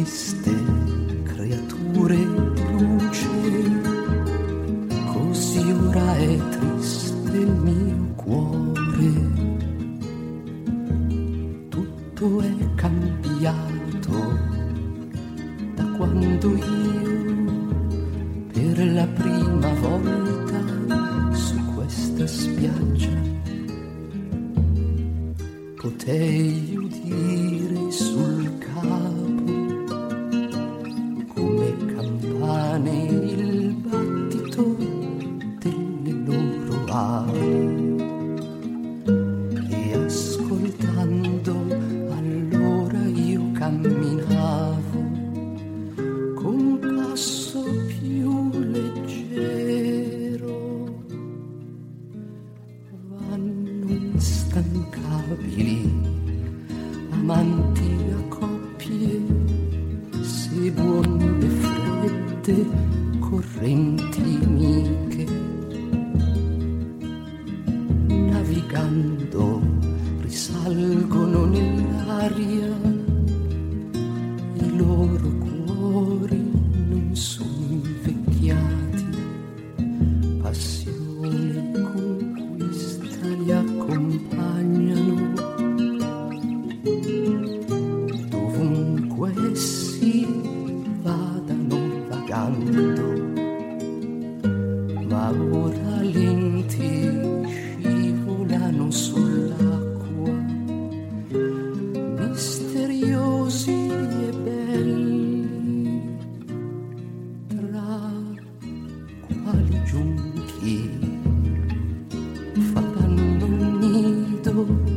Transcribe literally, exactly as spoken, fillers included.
queste creature di luce, così ora è triste il mio cuore. Tutto è cambiato da quando io per la prima volta su questa spiaggia potei udire sul capo come campane il battito delle loro ali, e ascoltando allora io camminavo con passo più leggero. Vanno instancabili, amanti a coppie, se buone fredde correnti amiche, navigando risalgono nell'aria, i loro cuori non sono invecchiati, passione e conquista li accompagnano dovunque essi vadano vagando, ma ora lenti scivolano sull'acqua, misteriosi e belli, tra quali giunchi faranno il nido